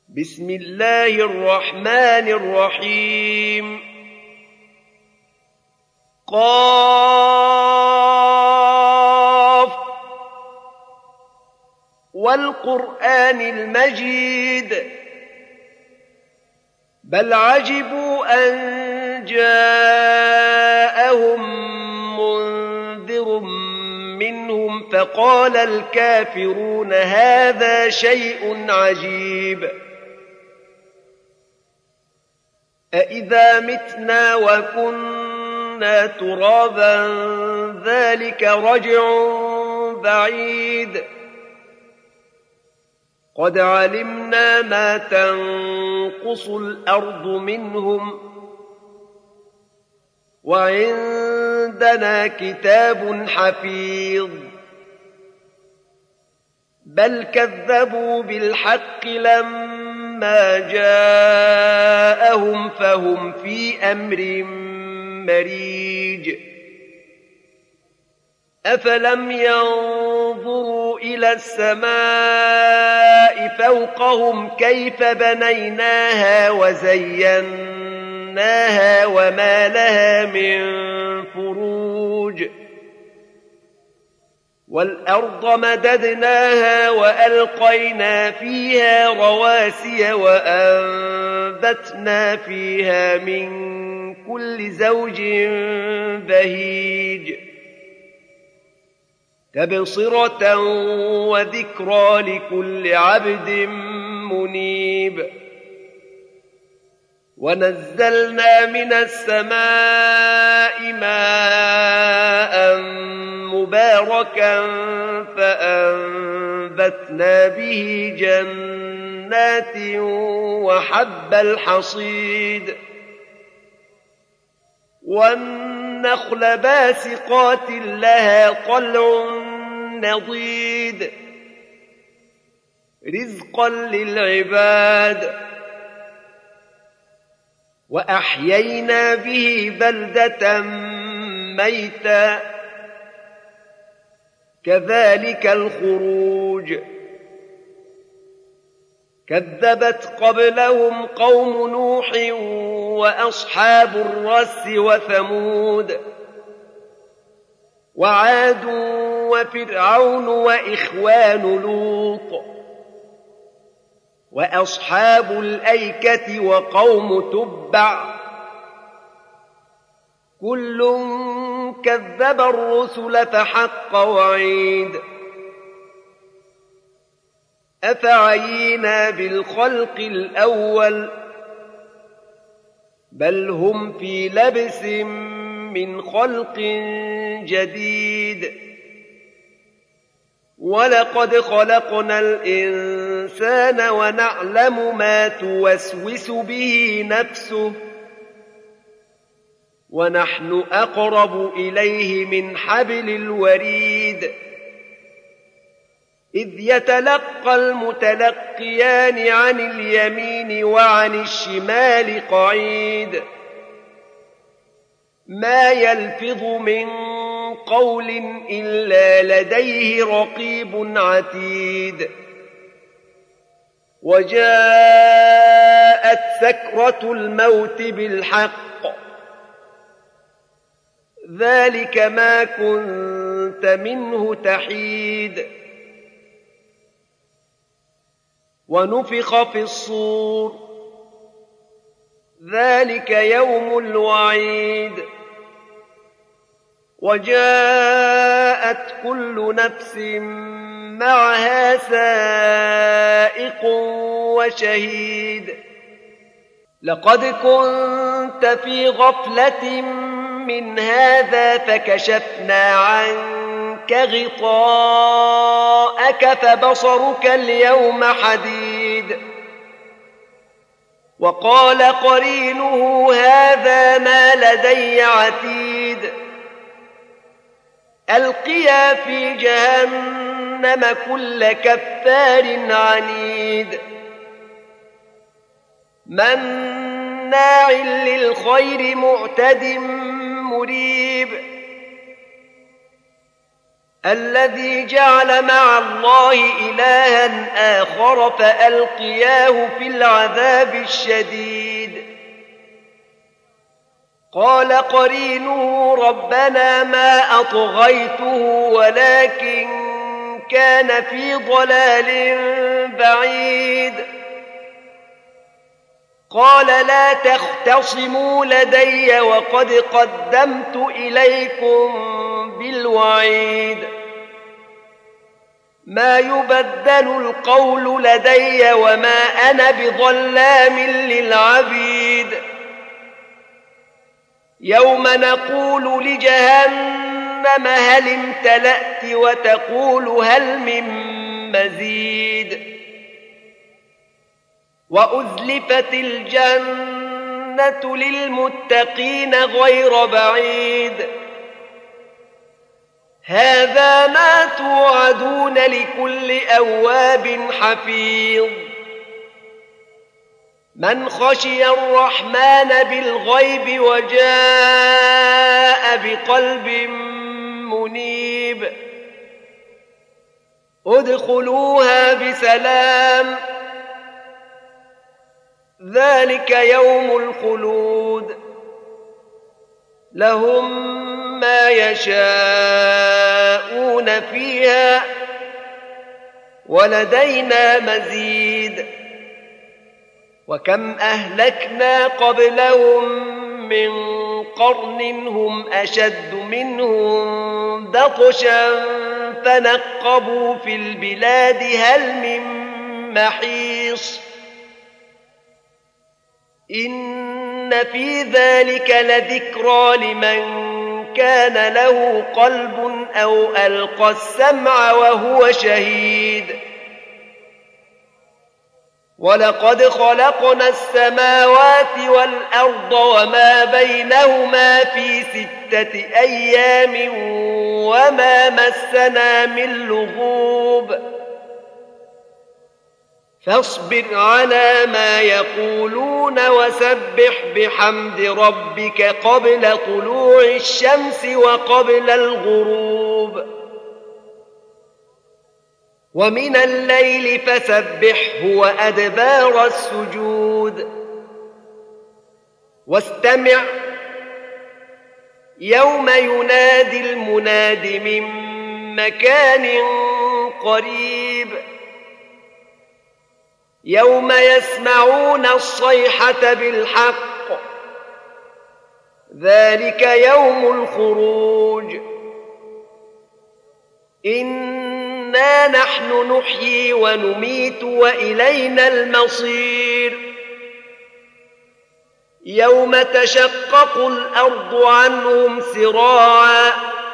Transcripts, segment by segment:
بسم الله الرحمن الرحيم قاف والقرآن المجيد بل عجبوا أن جاءهم منذر منهم فقال الكافرون هذا شيء عجيب أإذا متنا وكنا ترابا ذلك رجع بعيد قد علمنا ما تنقص الأرض منهم وعندنا كتاب حفيظ بل كذبوا بالحق لما جاءهم فهم في أمر مريج أفلم ينظروا إلى السماء فوقهم كيف بنيناها وزيناها وما لها من فروج والأرض مددناها وألقينا فيها رواسي وأنبتنا فيها من كل زوج بهيج تبصرة وذكرى لكل عبد منيب ونزلنا من السماء ماء مباركا فأنبتنا به جنات وحب الحصيد والنخل باسقات لها طلع نضيد رزقا للعباد وأحيينا به بلدة ميتا كذلك الخروج كذبت قبلهم قوم نوح وأصحاب الرس وثمود وعاد وفرعون وإخوان لوط وأصحاب الأيكة وقوم تبع كل كذب الرسل فحق وعيد أفعينا بالخلق الأول بل هم في لبس من خلق جديد ولقد خلقنا الإنسان ونعلم ما توسوس به نفسه ونحن أقرب إليه من حبل الوريد إذ يتلقى المتلقيان عن اليمين وعن الشمال قعيد ما يلفظ من قول إلا لديه رقيب عتيد وجاءت سكرة الموت بالحق ذلك ما كنت منه تحيد ونفخ في الصور ذلك يوم الوعيد وجاءت كل نفس معها سائق وشهيد لقد كنت في غفلة من هذا فكشفنا عنك غطاءك فبصرك اليوم حديد وقال قرينه هذا ما لدي عتيد ألقيا في جهنم كل كفار عنيد مناع للخير معتد مريب الذي جعل مع الله إلها آخر فألقياه في العذاب الشديد. قال قرينه ربنا ما أطغيته ولكن كان في ضلال بعيد. قال لا تختصموا لدي وقد قدمت إليكم بالوعيد. ما يبدل القول لدي وما أنا بظلام للعبيد. يوم نقول لجهنم هل امتلأت وتقول هل من مزيد. وأزلفت الجنة للمتقين غير بعيد. هذا ما توعدون لكل أواب حفيظ. من خشي الرحمن بالغيب وجاء بقلب منيب. ادخلوها بسلام ذلك يوم الخلود. لهم ما يشاءون فيها ولدينا مزيد. وكم أهلكنا قبلهم من قرن هم أشد منهم بطشا فنقبوا في البلاد هل من محيص. إن في ذلك لذكرى لمن كان له قلب أو ألقى السمع وهو شهيد. ولقد خلقنا السماوات والأرض وما بينهما في 6 أيام وما مسنا من لغوب. فاصبر على ما يقولون وسبح بحمد ربك قبل طلوع الشمس وقبل الغروب. ومن الليل فسبحه وأدبار السجود. واستمع يوم ينادي المناد من مكان قريب. يوم يسمعون الصيحة بالحق ذلك يوم الخروج. إنا نحن نحيي ونميت وإلينا المصير. يوم تشقق الأرض عنهم سراعا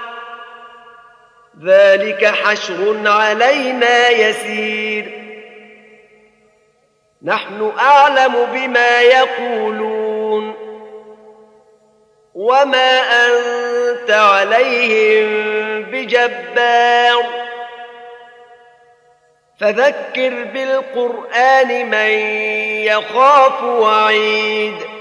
ذلك حشر علينا يسير. نحن أعلم بما يقولون وما أنت عليهم بجبار. فذكر بالقرآن من يخاف وعيد.